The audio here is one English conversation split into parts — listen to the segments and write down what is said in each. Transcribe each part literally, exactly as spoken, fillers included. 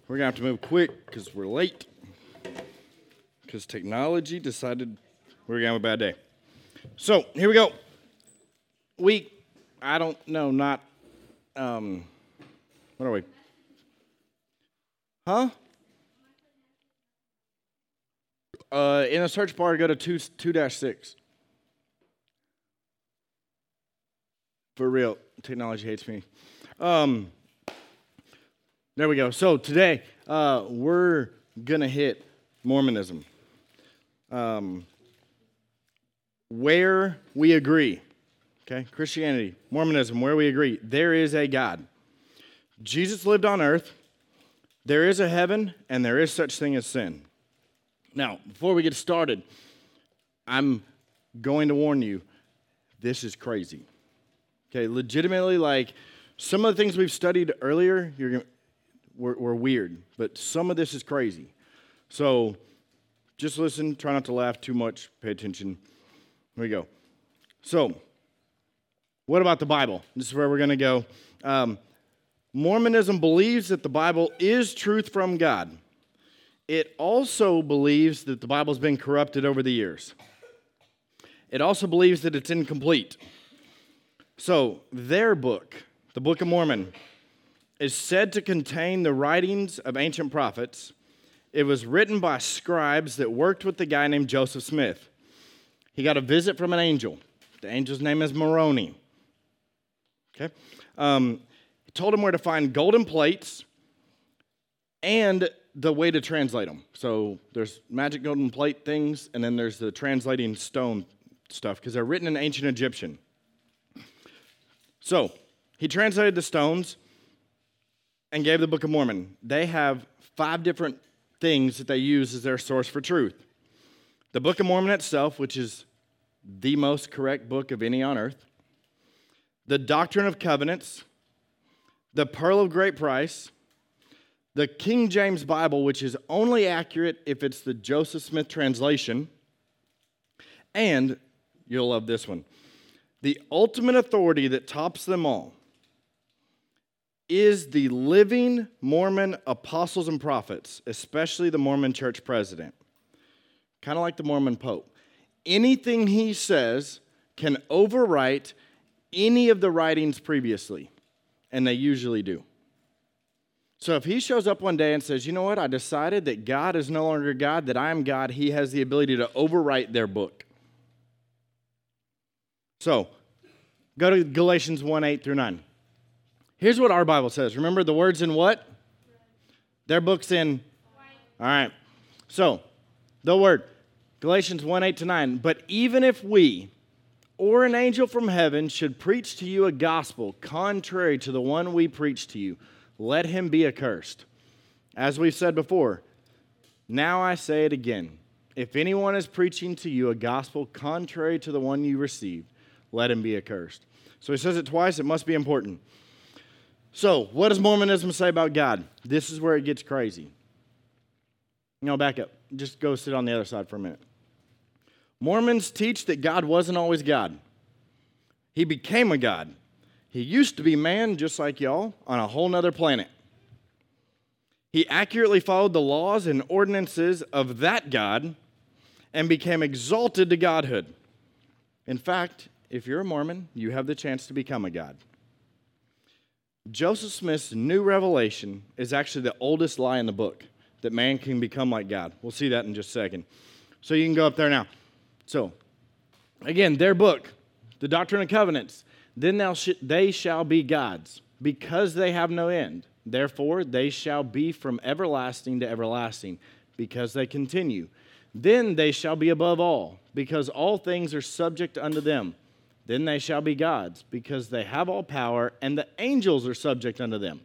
We're going to have to move quick because we're late. Because technology decided we were going to have a bad day. So, here we go. Week, I don't know, not, um, what are we? Huh? Uh, in the search bar, go to two, two dash six. For real, technology hates me. Um, there we go. So today, uh, we're going to hit Mormonism. Um, where we agree. Okay, Christianity, Mormonism, where we agree. There is a God. Jesus lived on earth. There is a heaven, and there is such thing as sin. Now, before we get started, I'm going to warn you, this is crazy. Okay, legitimately, like, some of the things we've studied earlier you're gonna, were, were weird, but some of this is crazy. So, just listen, try not to laugh too much, pay attention. Here we go. So, what about the Bible? This is where we're going to go. Um, Mormonism believes that the Bible is truth from God. It also believes that the Bible's been corrupted over the years. It also believes that it's incomplete. So, their book, the Book of Mormon, is said to contain the writings of ancient prophets. It was written by scribes that worked with a guy named Joseph Smith. He got a visit from an angel. The angel's name is Moroni. Okay? Um, he told him where to find golden plates and the way to translate them. So, there's magic golden plate things, and then there's the translating stone stuff, because they're written in ancient Egyptian. So, he translated the stones and gave the Book of Mormon. They have five different things that they use as their source for truth. The Book of Mormon itself, which is the most correct book of any on earth. The Doctrine of Covenants. The Pearl of Great Price. The King James Bible, which is only accurate if it's the Joseph Smith translation. And, you'll love this one, the ultimate authority that tops them all is the living Mormon apostles and prophets, especially the Mormon church president. Kind of like the Mormon Pope. Anything he says can overwrite any of the writings previously, and they usually do. So if he shows up one day and says, you know what, I decided that God is no longer God, that I am God, he has the ability to overwrite their book. So, go to Galatians one, eight through nine. Here's what our Bible says. Remember the words in what? Their book's in? All right. So, the word, Galatians one, eight to nine. But even if we, or an angel from heaven, should preach to you a gospel contrary to the one we preach to you, let him be accursed. As we've said before, now I say it again. If anyone is preaching to you a gospel contrary to the one you received, let him be accursed. So he says it twice. It must be important. So, what does Mormonism say about God? This is where it gets crazy. No, back up. Just go sit on the other side for a minute. Mormons teach that God wasn't always God. He became a God. He used to be man, just like y'all, on a whole nother planet. He accurately followed the laws and ordinances of that God and became exalted to godhood. In fact, if you're a Mormon, you have the chance to become a God. Joseph Smith's new revelation is actually the oldest lie in the book, that man can become like God. We'll see that in just a second. So you can go up there now. So, again, their book, the Doctrine of Covenants, then thou sh- they shall be gods, because they have no end. Therefore, they shall be from everlasting to everlasting, because they continue. Then they shall be above all, because all things are subject unto them. Then they shall be gods, because they have all power, and the angels are subject unto them.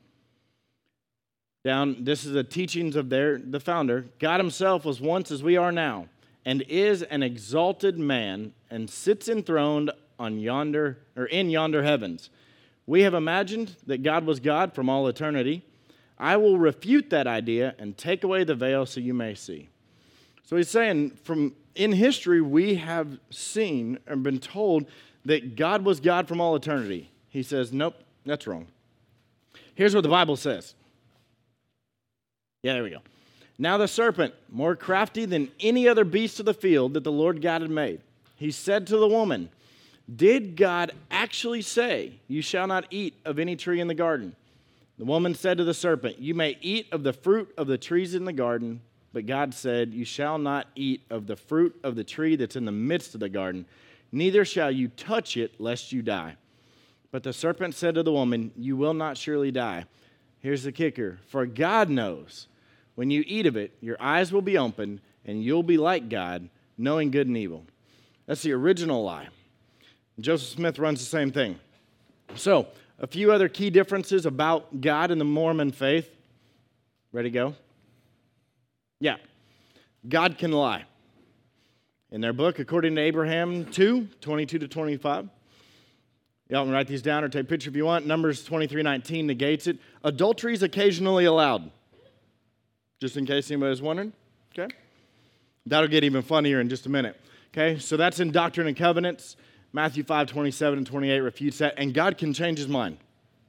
Down, this is the teachings of their the founder. God himself was once as we are now, and is an exalted man, and sits enthroned on yonder or in yonder heavens. We have imagined that God was God from all eternity. I will refute that idea and take away the veil so you may see. So he's saying, from in history, we have seen and been told that God was God from all eternity. He says, nope, that's wrong. Here's what the Bible says. Yeah, there we go. Now the serpent, more crafty than any other beast of the field that the Lord God had made, he said to the woman, "Did God actually say, 'You shall not eat of any tree in the garden'?" The woman said to the serpent, "You may eat of the fruit of the trees in the garden, but God said, 'You shall not eat of the fruit of the tree that's in the midst of the garden, neither shall you touch it, lest you die.' But the serpent said to the woman, 'You will not surely die.'" Here's the kicker. "For God knows, when you eat of it, your eyes will be opened, and you'll be like God, knowing good and evil." That's the original lie. Joseph Smith runs the same thing. So, a few other key differences about God and the Mormon faith. Ready to go? Yeah. God can lie. In their book, according to Abraham two, twenty-two to twenty-five. Y'all can write these down or take a picture if you want. Numbers twenty-three nineteen negates it. Adultery is occasionally allowed. Just in case anybody was wondering. Okay? That'll get even funnier in just a minute. Okay? So that's in Doctrine and Covenants. Matthew five, twenty-seven and twenty-eight refutes that. And God can change his mind.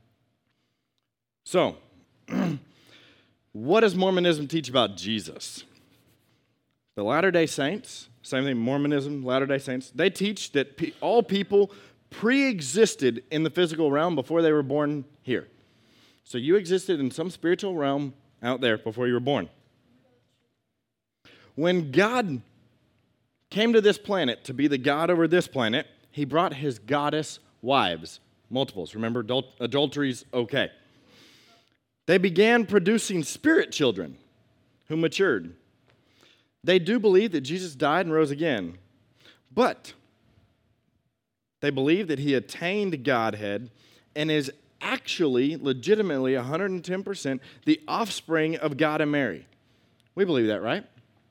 So, what does Mormonism teach about Jesus? The Latter-day Saints, same thing, Mormonism, Latter-day Saints, they teach that pe- all people pre-existed in the physical realm before they were born here. So you existed in some spiritual realm out there before you were born. When God came to this planet to be the God over this planet, he brought his goddess wives, multiples. Remember, adult- adultery's okay. They began producing spirit children who matured. They do believe that Jesus died and rose again, but they believe that he attained Godhead and is actually, legitimately, one hundred ten percent the offspring of God and Mary. We believe that, right?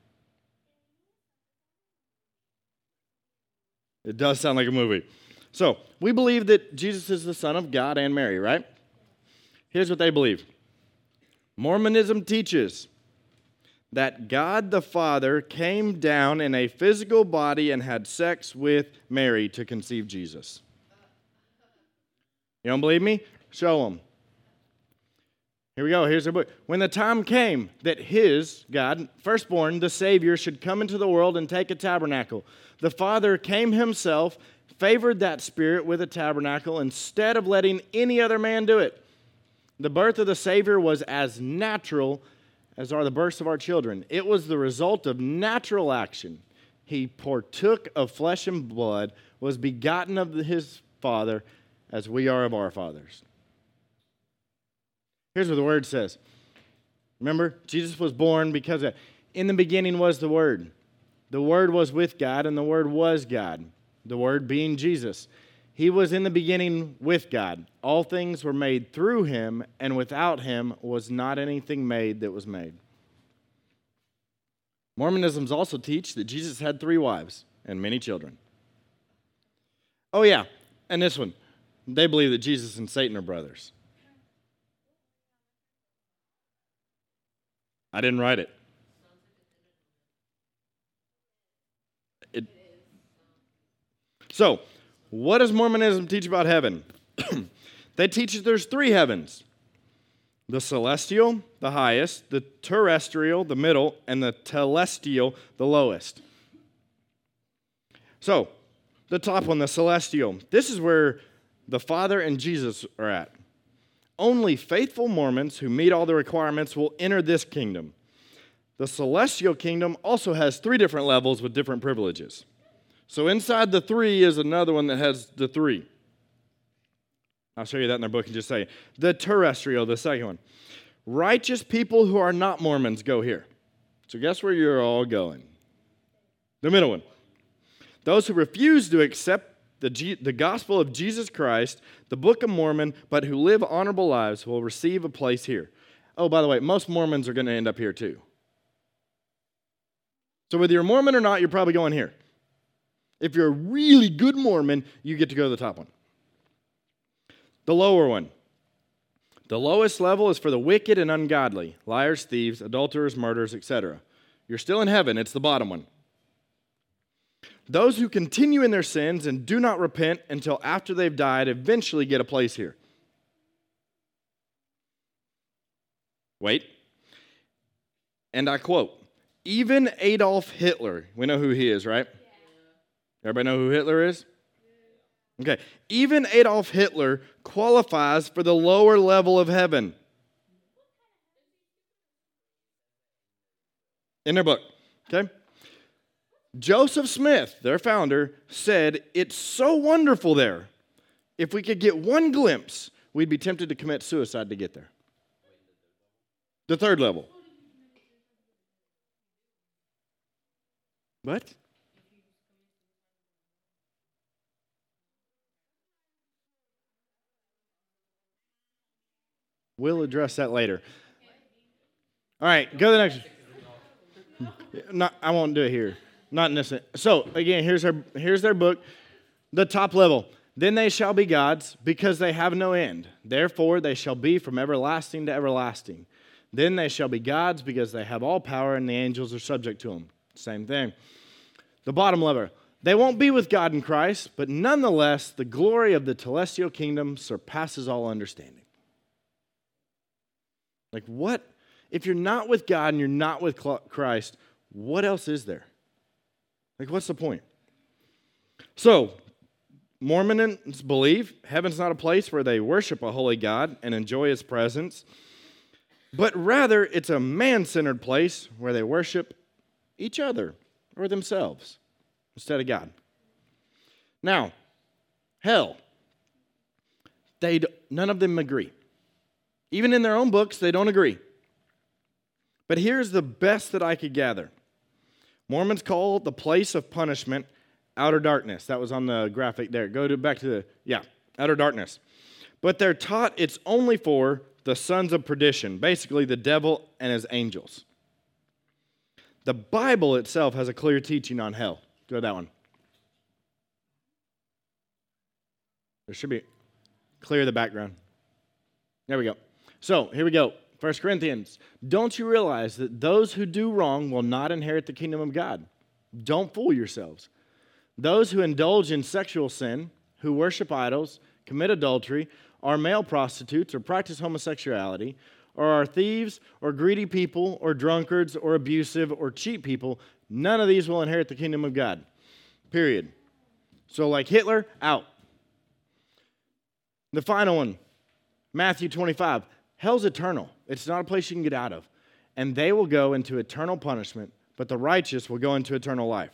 It does sound like a movie. So, we believe that Jesus is the Son of God and Mary, right? Here's what they believe. Mormonism teaches that God the Father came down in a physical body and had sex with Mary to conceive Jesus. You don't believe me? Show them. Here we go. Here's the book. When the time came that his, God, firstborn, the Savior, should come into the world and take a tabernacle, the Father came himself, favored that Spirit with a tabernacle instead of letting any other man do it. The birth of the Savior was as natural as are the births of our children. It was the result of natural action. He partook of flesh and blood, was begotten of his Father, as we are of our fathers. Here's what the Word says. Remember, Jesus was born because of, in the beginning was the Word. The Word was with God, and the Word was God. The Word being Jesus. He was in the beginning with God. All things were made through him, and without him was not anything made that was made. Mormonisms also teach that Jesus had three wives and many children. Oh yeah, and this one. They believe that Jesus and Satan are brothers. I didn't write it. it. So, what does Mormonism teach about heaven? They teach that there's three heavens. The celestial, the highest, the terrestrial, the middle, and the telestial, the lowest. So, the top one, the celestial. This is where the Father and Jesus are at. Only faithful Mormons who meet all the requirements will enter this kingdom. The celestial kingdom also has three different levels with different privileges. So inside the three is another one that has the three. I'll show you that in their book and just say, the terrestrial, the second one. Righteous people who are not Mormons go here. So guess where you're all going? The middle one. Those who refuse to accept the, G- the gospel of Jesus Christ, the Book of Mormon, but who live honorable lives will receive a place here. Oh, by the way, most Mormons are going to end up here too. So whether you're Mormon or not, you're probably going here. If you're a really good Mormon, you get to go to the top one. The lower one. The lowest level is for the wicked and ungodly, liars, thieves, adulterers, murderers, et cetera. You're still in heaven. It's the bottom one. Those who continue in their sins and do not repent until after they've died eventually get a place here. Wait. and I quote, "Even Adolf Hitler," we know who he is, right? Everybody know who Hitler is? Okay. "Even Adolf Hitler qualifies for the lower level of heaven." In their book, okay? Joseph Smith, their founder, said, "It's so wonderful there. If we could get one glimpse, we'd be tempted to commit suicide to get there." The third level. What? We'll address that later. All right, go to the next. Not, I won't do it here. Not in this. So again, here's our here's their book, the top level. "Then they shall be gods, because they have no end. Therefore they shall be from everlasting to everlasting. Then they shall be gods, because they have all power, and the angels are subject to them." Same thing. The bottom level. "They won't be with God in Christ, but nonetheless the glory of the celestial kingdom surpasses all understanding." Like what? If you're not with God and you're not with Christ, what else is there? Like what's the point? So, Mormons believe heaven's not a place where they worship a holy God and enjoy his presence, but rather it's a man-centered place where they worship each other or themselves instead of God. Now, hell, they none of them agree. Even in their own books, they don't agree. But here's the best that I could gather. Mormons call the place of punishment outer darkness. That was on the graphic there. Go to back to the, yeah, outer darkness. But they're taught it's only for the sons of perdition, basically the devil and his angels. The Bible itself has a clear teaching on hell. Go to that one. There should be, clear the background. There we go. So, here we go. First Corinthians. "Don't you realize that those who do wrong will not inherit the kingdom of God? Don't fool yourselves. Those who indulge in sexual sin, who worship idols, commit adultery, are male prostitutes, or practice homosexuality, or are thieves, or greedy people, or drunkards, or abusive, or cheat people, none of these will inherit the kingdom of God." Period. So like Hitler, out. The final one, Matthew twenty-five. "Hell's eternal. It's not a place you can get out of. And they will go into eternal punishment, but the righteous will go into eternal life."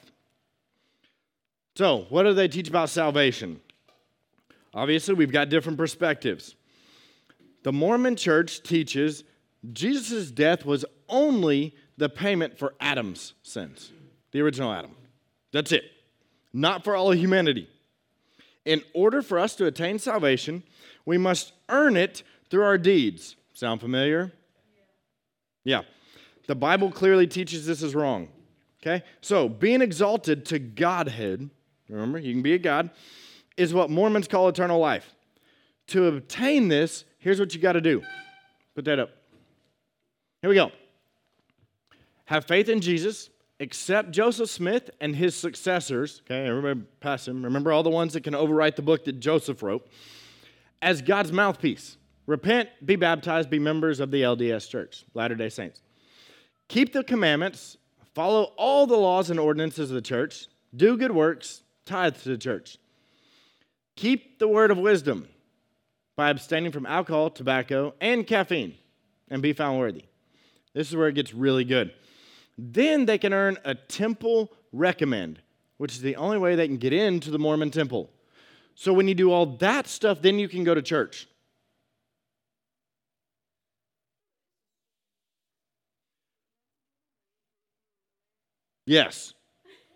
So, what do they teach about salvation? Obviously, we've got different perspectives. The Mormon Church teaches Jesus' death was only the payment for Adam's sins, the original Adam. That's it. Not for all of humanity. In order for us to attain salvation, we must earn it through our deeds. Sound familiar? Yeah. The Bible clearly teaches this is wrong. Okay? So, being exalted to Godhead, remember, you can be a God, is what Mormons call eternal life. To obtain this, here's what you got to do. Put that up. Here we go. Have faith in Jesus, accept Joseph Smith and his successors. Okay, everybody pass him. Remember all the ones that can overwrite the book that Joseph wrote, as God's mouthpiece. Repent, be baptized, be members of the L D S Church, Latter-day Saints. Keep the commandments, follow all the laws and ordinances of the church, do good works, tithe to the church. Keep the word of wisdom by abstaining from alcohol, tobacco, and caffeine, and be found worthy. This is where it gets really good. Then they can earn a temple recommend, which is the only way they can get into the Mormon temple. So when you do all that stuff, then you can go to church. Yes.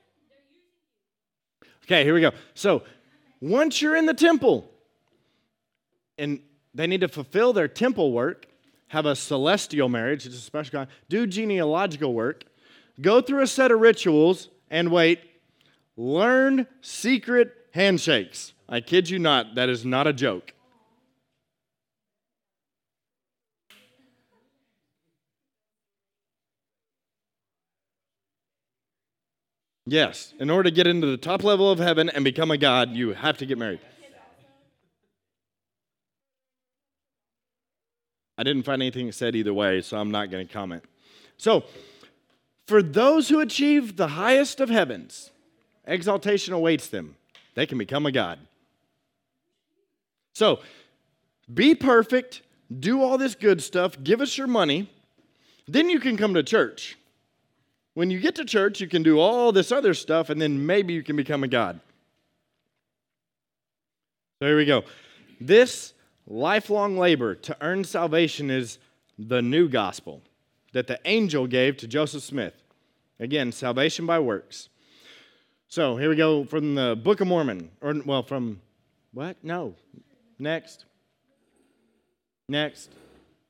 Okay, here we go. So, once you're in the temple, and they need to fulfill their temple work, have a celestial marriage, it's a special kind, do genealogical work, go through a set of rituals, and wait, learn secret handshakes. I kid you not, that is not a joke. Yes, in order to get into the top level of heaven and become a god, you have to get married. I didn't find anything that said either way, so I'm not going to comment. So, For those who achieve the highest of heavens, exaltation awaits them. They can become a god. So, be perfect, do all this good stuff, give us your money, then you can come to church. When you get to church, you can do all this other stuff, and then maybe you can become a god. So here we go. This lifelong labor to earn salvation is the new gospel that the angel gave to Joseph Smith. Again, salvation by works. So here we go from the Book of Mormon. Or, well, from what? No. Next. Next.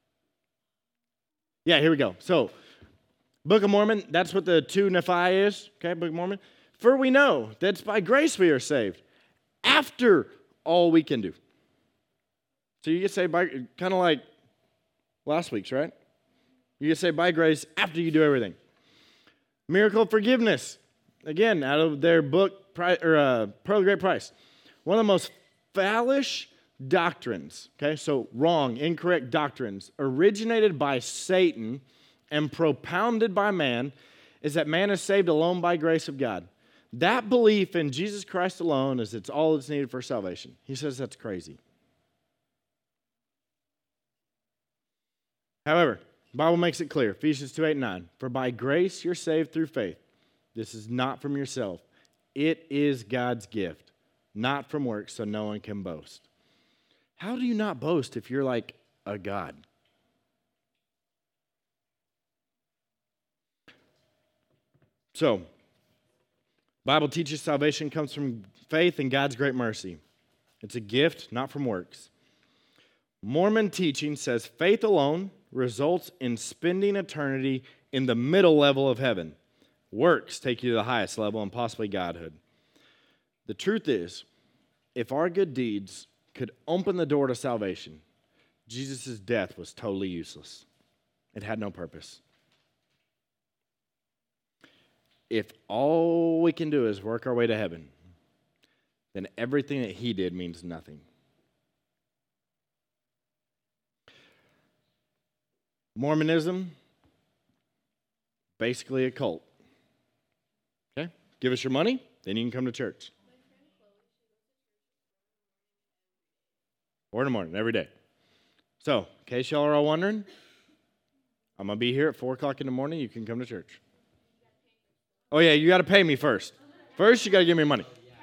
Yeah, here we go. So, Book of Mormon, that's what the two Nephi is. Okay, Book of Mormon. For we know that it's by grace we are saved, after all we can do. So you get saved by, kind of like last week's, right? You get saved by grace after you do everything. Miracle of forgiveness. Again, out of their book, or uh, Pearl of Great Price. One of the most fallish doctrines, okay, so wrong, incorrect doctrines, originated by Satan and propounded by man, is that man is saved alone by grace of God. That belief in Jesus Christ alone is it's all that's needed for salvation. He says that's crazy. However, the Bible makes it clear, Ephesians two, eight, and nine, for by grace you're saved through faith. This is not from yourself. It is God's gift, not from works, so no one can boast. How do you not boast if you're like a God? So, Bible teaches salvation comes from faith and God's great mercy. It's a gift, not from works. Mormon teaching says faith alone results in spending eternity in the middle level of heaven. Works take you to the highest level and possibly godhood. The truth is, if our good deeds could open the door to salvation, Jesus' death was totally useless. It had no purpose. If all we can do is work our way to heaven, then everything that he did means nothing. Mormonism, basically a cult. Okay? Give us your money, then you can come to church. Four in the morning, every day. So, in case y'all are all wondering, I'm going to be here at four o'clock in the morning. You can come to church. Oh, yeah, you got to pay me first. First, you got to give me money.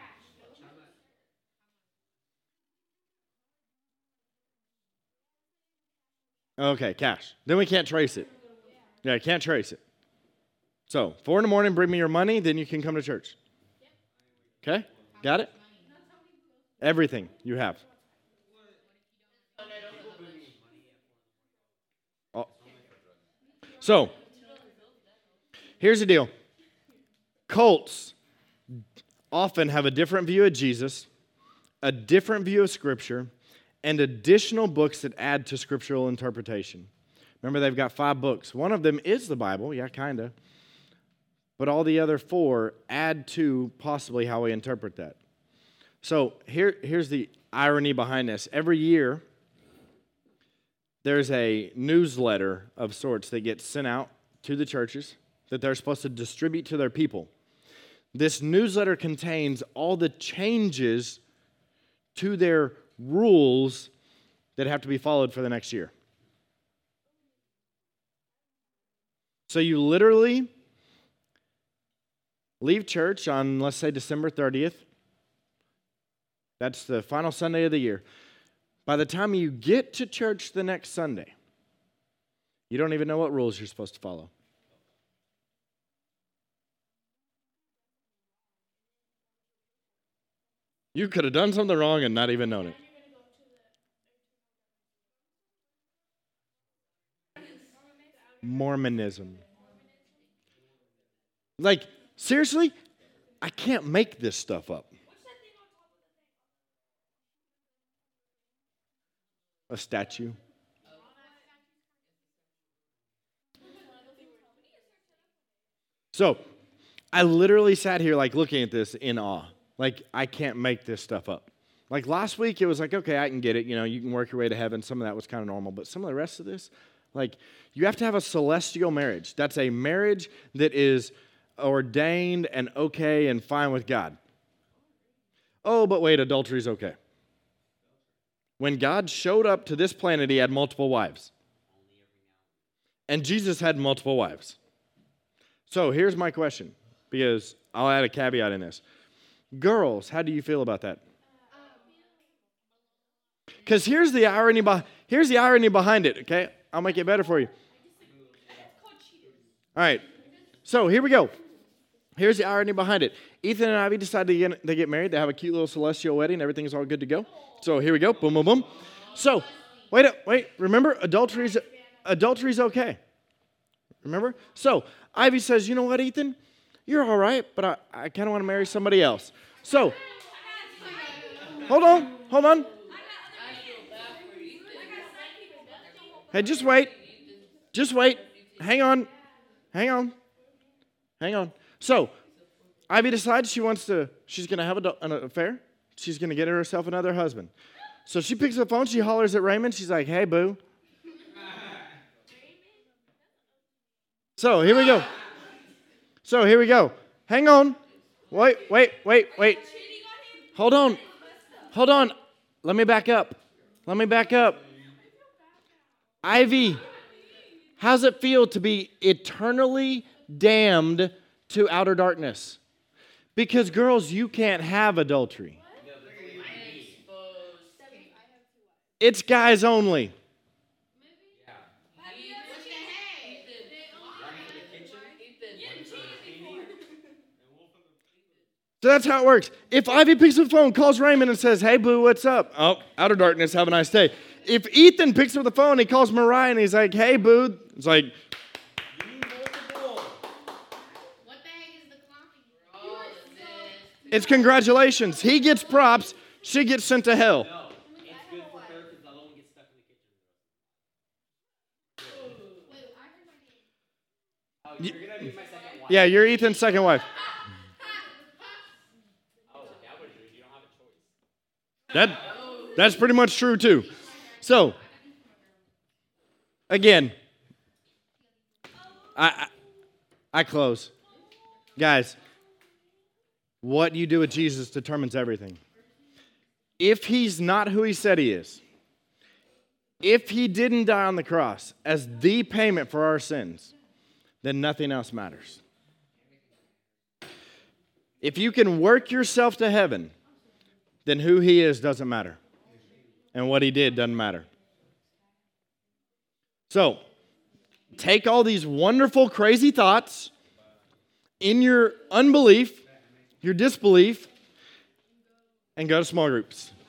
Okay, cash. Then we can't trace it. Yeah, I can't trace it. So, four in the morning, bring me your money, then you can come to church. Okay? Got it? Everything you have. Oh. So, here's the deal. Cults often have a different view of Jesus, a different view of Scripture, and additional books that add to scriptural interpretation. Remember, they've got five books. One of them is the Bible, yeah, kind of. But all the other four add to possibly how we interpret that. So here, here's the irony behind this. Every year, there's a newsletter of sorts that gets sent out to the churches that they're supposed to distribute to their people. This newsletter contains all the changes to their rules that have to be followed for the next year. So you literally leave church on, let's say, December thirtieth. That's the final Sunday of the year. By the time you get to church the next Sunday, you don't even know what rules you're supposed to follow. You could have done something wrong and not even known it. Mormonism. Like, seriously? I can't make this stuff up. A statue. So, I literally sat here like looking at this in awe. Like, I can't make this stuff up. Like last week, it was like, okay, I can get it. You know, you can work your way to heaven. Some of that was kind of normal. But some of the rest of this, Like, you have to have a celestial marriage. That's a marriage that is ordained and okay and fine with God. Oh, but wait, adultery is okay. When God showed up to this planet, he had multiple wives. And Jesus had multiple wives. So here's my question, because I'll add a caveat in this. Girls, how do you feel about that? Because here's the irony behind here's the irony behind it, okay? I'll make it better for you. All right. So here we go. Here's the irony behind it. Ethan and Ivy decide to get, they get married. They have a cute little celestial wedding. Everything's all good to go. So here we go. Boom, boom, boom. So wait, wait. Remember, adultery's adultery's okay. Remember? So Ivy says, you know what, Ethan? You're all right, but I, I kind of want to marry somebody else. So hold on. Hold on. Hey, just wait. Just wait. Hang on. Hang on. Hang on. So, Ivy decides she wants to, she's going to have a, an affair. She's going to get herself another husband. So she picks up the phone. She hollers at Raymond. She's like, hey, boo. So, here we go. So, here we go. Hang on. Wait, wait, wait, wait. Hold on. Hold on. Let me back up. Let me back up. Ivy, how's it feel to be eternally damned to outer darkness? Because girls, you can't have adultery. It's guys only. So that's how it works. If Ivy picks up the phone, calls Raymond and says, hey, boo, what's up? Oh, outer darkness, have a nice day. If Ethan picks up the phone, he calls Mariah and he's like, hey, boo. It's like, it's congratulations. He gets props. She gets sent to hell. No, it's good for her because the other one gets stuck in the kitchen. Oh, you're going to be my second wife. Yeah, you're Ethan's second wife. Oh, that would be, you don't have a choice. That, that's pretty much true, too. So, again, I, I, I close. Guys, what you do with Jesus determines everything. If he's not who he said he is, if he didn't die on the cross as the payment for our sins, then nothing else matters. If you can work yourself to heaven, then who he is doesn't matter. And what he did doesn't matter. So, take all these wonderful, crazy thoughts in your unbelief, your disbelief, and go to small groups.